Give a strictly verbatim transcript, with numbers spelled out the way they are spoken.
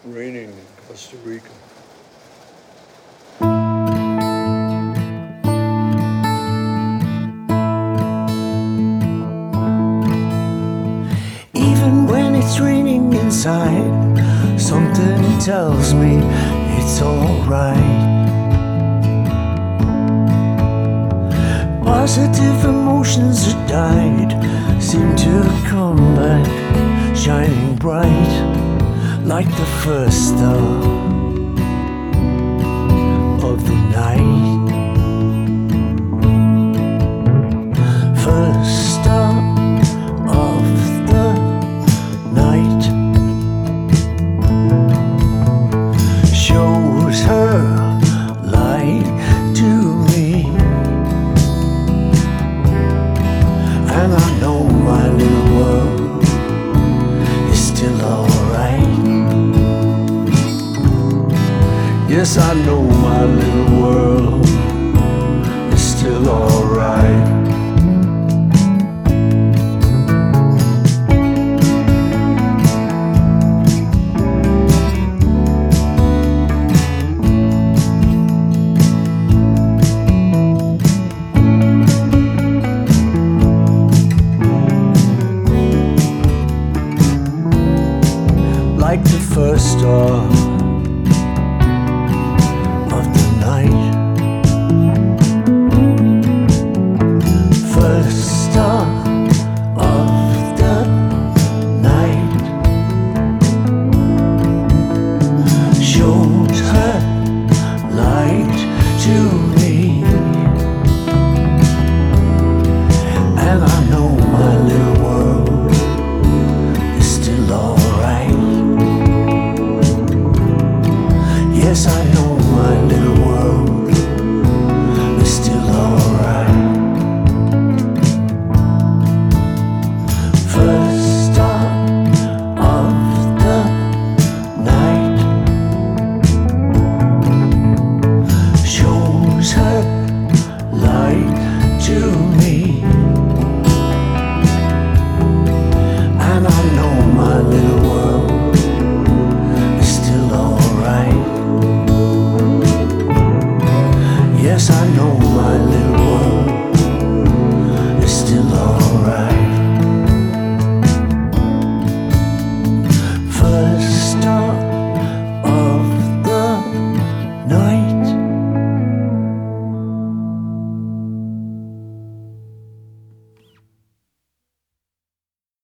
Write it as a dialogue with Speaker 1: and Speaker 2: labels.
Speaker 1: raining in Costa Rica.
Speaker 2: Even when it's raining inside, something tells me it's alright. Positive emotions that died seem to come back, shining bright like the first star of the night. First star of the night shows her light to me, and I know my little world is still alright. Yes, I know my little world is still alright. Like the first star of the night, first star of the night, showed her light to me, and I know my little world is still alright. Yes, I